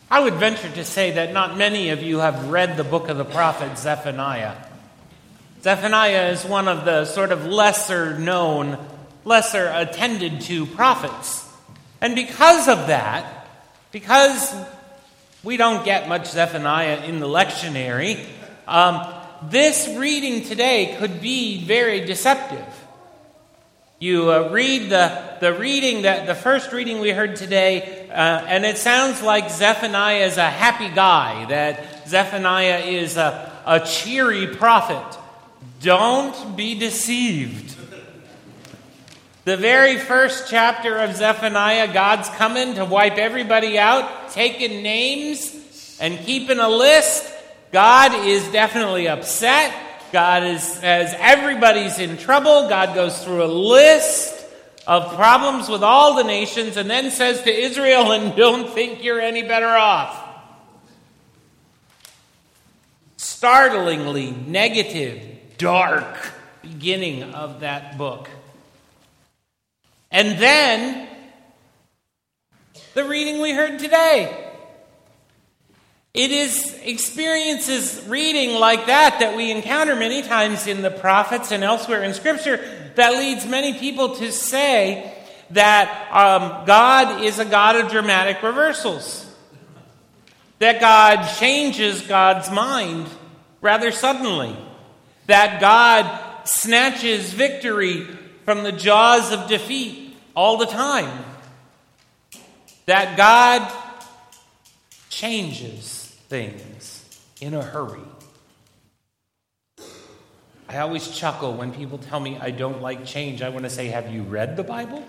I would venture to say that not many of you have read the book of the prophet Zephaniah. Zephaniah is one of the sort of lesser known, lesser attended to prophets. And because of that, because we don't get much Zephaniah in the lectionary, this reading today could be very deceptive. You read the first reading we heard today, and it sounds like Zephaniah is a happy guy, that Zephaniah is a cheery prophet. Don't be deceived. The very first chapter of Zephaniah, God's coming to wipe everybody out, taking names and keeping a list. God is definitely upset. God as everybody's in trouble. God goes through a list of problems with all the nations and then says to Israel, and don't think you're any better off. Startlingly negative, dark beginning of that book. And then, the reading we heard today. It is experiences reading like that we encounter many times in the prophets and elsewhere in Scripture that leads many people to say that God is a God of dramatic reversals. That God changes God's mind rather suddenly. That God snatches victory from the jaws of defeat all the time. That God changes things in a hurry. I always chuckle when people tell me I don't like change. I want to say, have you read the Bible?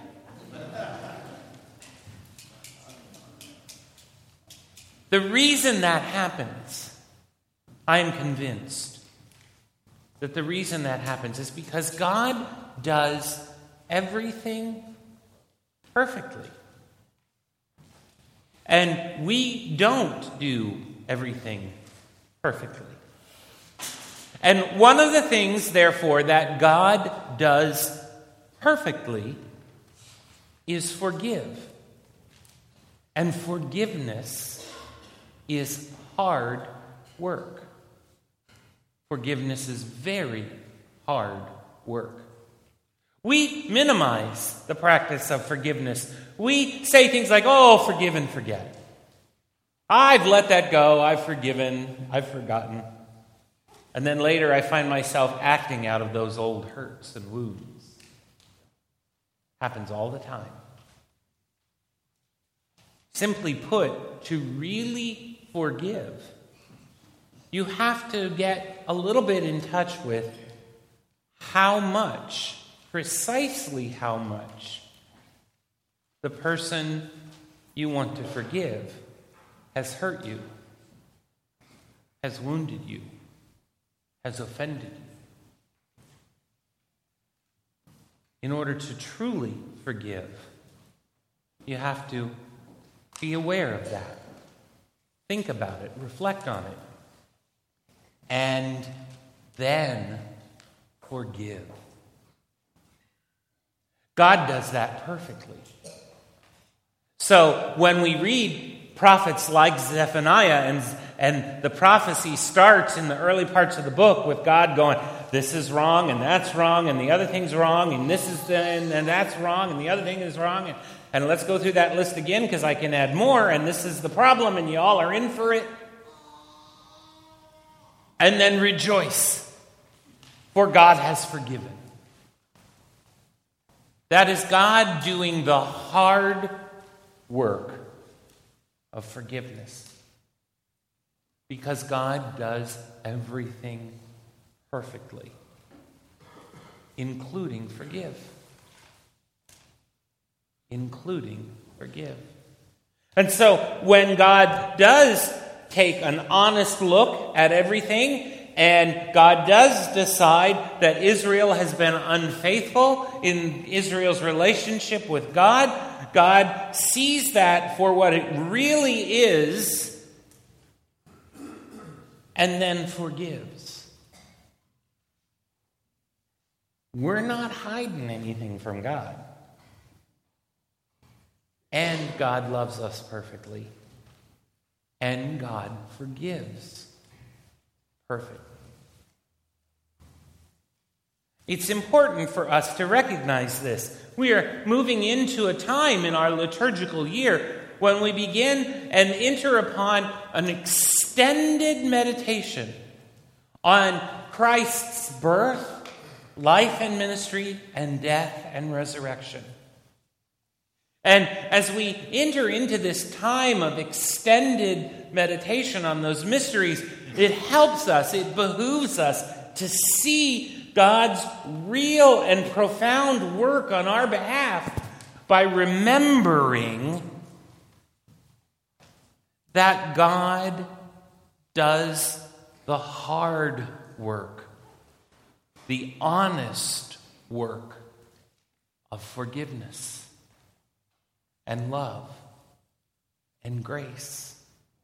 The reason that happens, I am convinced that the reason that happens is because God does everything perfectly. And we don't do everything perfectly. And one of the things, therefore, that God does perfectly is forgive. And forgiveness is hard work. Forgiveness is very hard work. We minimize the practice of forgiveness. We say things like, oh, forgive and forget. I've let that go. I've forgiven. I've forgotten. And then later I find myself acting out of those old hurts and wounds. Happens all the time. Simply put, to really forgive, you have to get a little bit in touch with how much, precisely how much, the person you want to forgive has hurt you, has wounded you, has offended you. In order to truly forgive, you have to be aware of that. Think about it, reflect on it, and then forgive. God does that perfectly. So when we read prophets like Zephaniah, and the prophecy starts in the early parts of the book with God going, this is wrong, and that's wrong, and the other thing's wrong, and this is and that's wrong, and the other thing is wrong, and let's go through that list again because I can add more, and this is the problem, and you all are in for it. And then rejoice, for God has forgiven. That is God doing the hard work of forgiveness. Because God does everything perfectly, including forgive. Including forgive. And so when God does take an honest look at everything, and God does decide that Israel has been unfaithful in Israel's relationship with God, God sees that for what it really is, and then forgives. We're not hiding anything from God. And God loves us perfectly. and God forgives. Perfect. It's important for us to recognize this. We are moving into a time in our liturgical year when we begin and enter upon an extended meditation on Christ's birth, life and ministry, and death and resurrection. And as we enter into this time of extended meditation on those mysteries, it helps us, it behooves us to see God's real and profound work on our behalf by remembering that God does the hard work, the honest work of forgiveness and love and grace.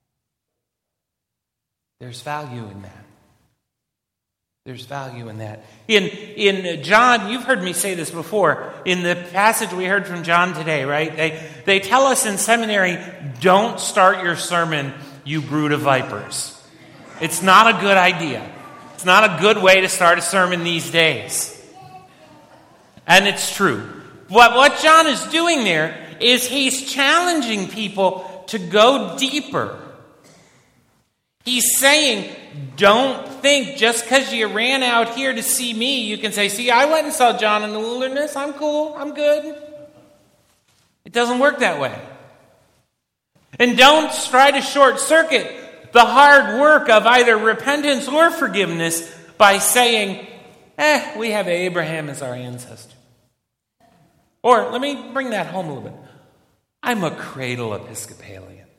There's value in that. There's value in that. In John, you've heard me say this before, in the passage we heard from John today, right? They tell us in seminary, don't start your sermon, you brood of vipers. It's not a good idea. It's not a good way to start a sermon these days. And it's true. What John is doing there is he's challenging people to go deeper. He's saying, don't think just because you ran out here to see me, you can say, see, I went and saw John in the wilderness. I'm cool. I'm good. It doesn't work that way. And don't try to short circuit the hard work of either repentance or forgiveness by saying, we have Abraham as our ancestor. Or let me bring that home a little bit. I'm a cradle Episcopalian.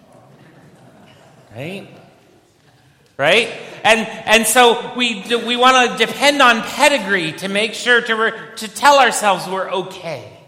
Right? And so we want to depend on pedigree to make sure to tell ourselves we're okay.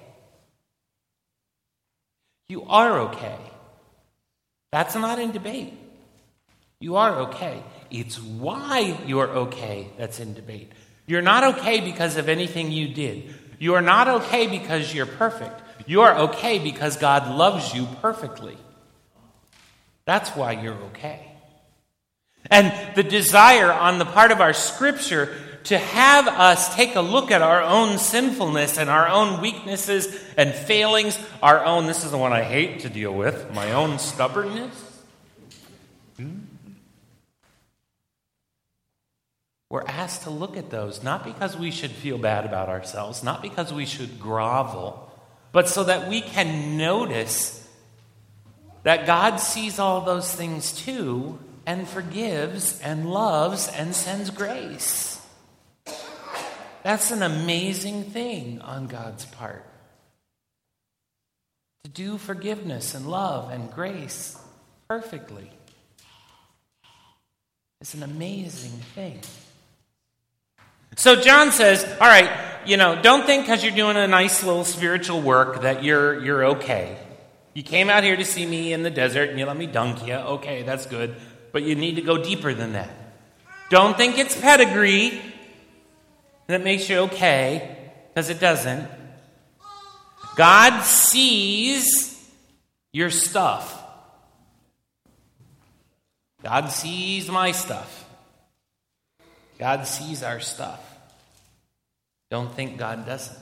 You are okay. That's not in debate. You are okay. It's why you're okay that's in debate. You're not okay because of anything you did. You are not okay because you're perfect. You are okay because God loves you perfectly. That's why you're okay. And the desire on the part of our Scripture to have us take a look at our own sinfulness and our own weaknesses and failings, our own, this is the one I hate to deal with, my own stubbornness. We're asked to look at those, not because we should feel bad about ourselves, not because we should grovel, but so that we can notice that God sees all those things too, and forgives and loves and sends grace. That's an amazing thing on God's part. To do forgiveness and love and grace perfectly. It's an amazing thing. So John says, all right, don't think because you're doing a nice little spiritual work that you're okay. You came out here to see me in the desert and you let me dunk you. Okay, that's good. But you need to go deeper than that. Don't think it's pedigree that makes you okay, because it doesn't. God sees your stuff. God sees my stuff. God sees our stuff. Don't think God doesn't.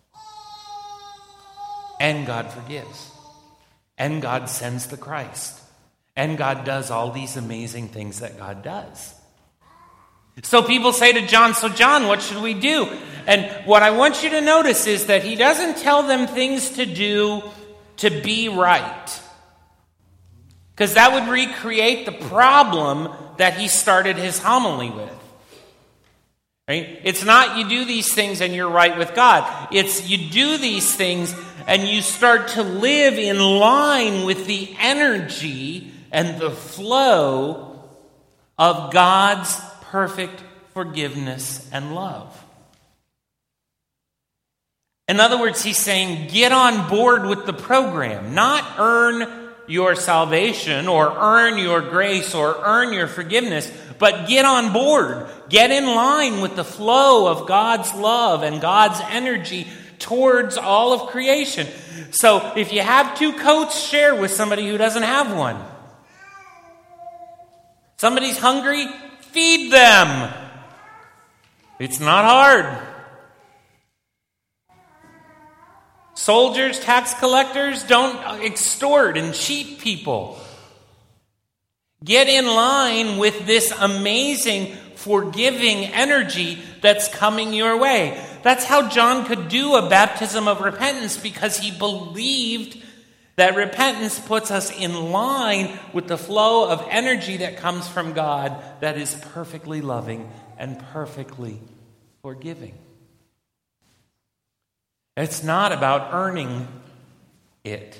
And God forgives. And God sends the Christ. And God does all these amazing things that God does. So people say to John, so John, what should we do? And what I want you to notice is that he doesn't tell them things to do to be right. Because that would recreate the problem that he started his homily with. Right? It's not you do these things and you're right with God. It's you do these things and you start to live in line with the energy and the flow of God's perfect forgiveness and love. In other words, he's saying, get on board with the program. Not earn your salvation or earn your grace or earn your forgiveness, but get on board. Get in line with the flow of God's love and God's energy towards all of creation. So if you have two coats, share with somebody who doesn't have one. Somebody's hungry? Feed them. It's not hard. Soldiers, tax collectors, don't extort and cheat people. Get in line with this amazing, forgiving energy that's coming your way. That's how John could do a baptism of repentance, because he believed that repentance puts us in line with the flow of energy that comes from God that is perfectly loving and perfectly forgiving. It's not about earning it.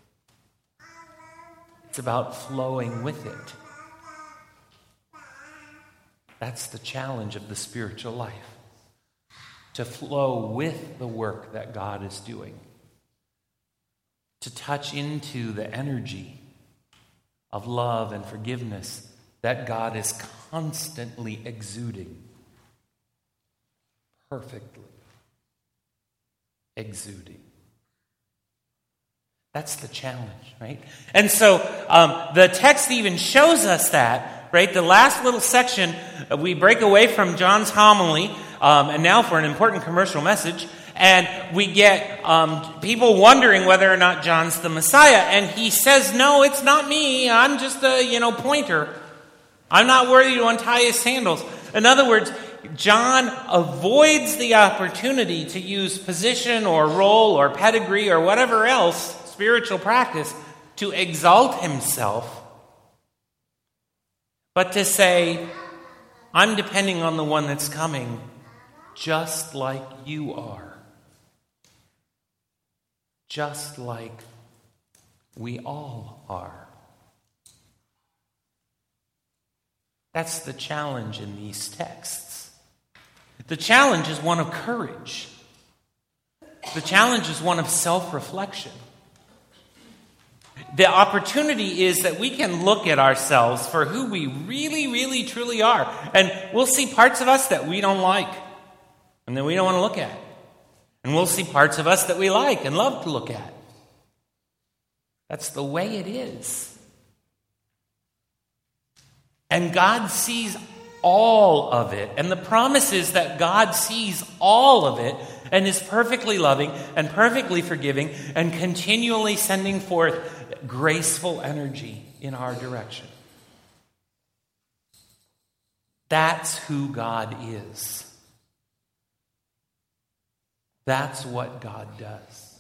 It's about flowing with it. That's the challenge of the spiritual life. To flow with the work that God is doing. To touch into the energy of love and forgiveness that God is constantly exuding. Perfectly exuding. That's the challenge, right? And so the text even shows us that, right? The last little section, we break away from John's homily, and now for an important commercial message, and we get people wondering whether or not John's the Messiah, and he says, no, it's not me, I'm just a, pointer. I'm not worthy to untie his sandals. In other words, John avoids the opportunity to use position or role or pedigree or whatever else, spiritual practice, to exalt himself, but to say, I'm depending on the one that's coming just like you are. Just like we all are. That's the challenge in these texts. The challenge is one of courage. The challenge is one of self-reflection. The opportunity is that we can look at ourselves for who we really, really, truly are. And we'll see parts of us that we don't like and that we don't want to look at. And we'll see parts of us that we like and love to look at. That's the way it is. And God sees all of it. And the promise is that God sees all of it and is perfectly loving and perfectly forgiving and continually sending forth graceful energy in our direction. That's who God is. That's what God does.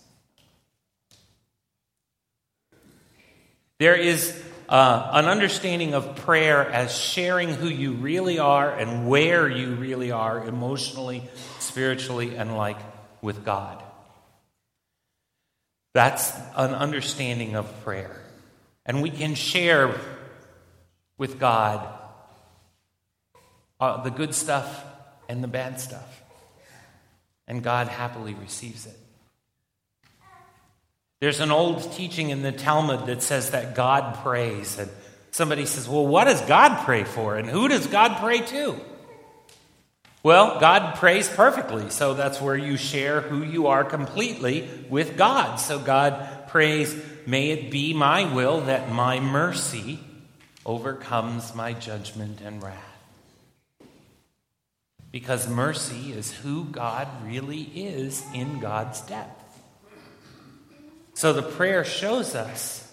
There is an understanding of prayer as sharing who you really are and where you really are emotionally, spiritually, and with God. That's an understanding of prayer. And we can share with God the good stuff and the bad stuff. And God happily receives it. There's an old teaching in the Talmud that says that God prays. And somebody says, well, what does God pray for? And who does God pray to? Well, God prays perfectly. So that's where you share who you are completely with God. So God prays, may it be my will that my mercy overcomes my judgment and wrath. Because mercy is who God really is in God's depth. So the prayer shows us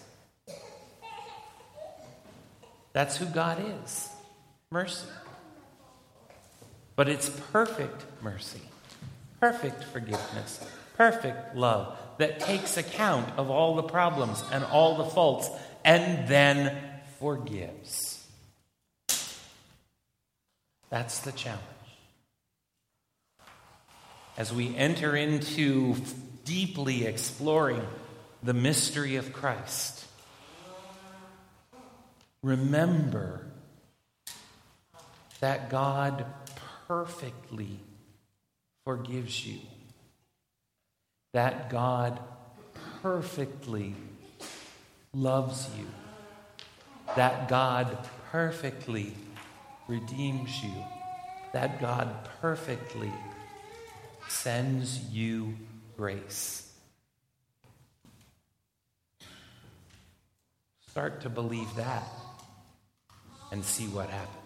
that's who God is. Mercy. But it's perfect mercy, perfect forgiveness, perfect love that takes account of all the problems and all the faults and then forgives. That's the challenge. As we enter into deeply exploring the mystery of Christ, remember that God perfectly forgives you. That God perfectly loves you. That God perfectly redeems you. That God perfectly sends you grace. Start to believe that. and see what happens.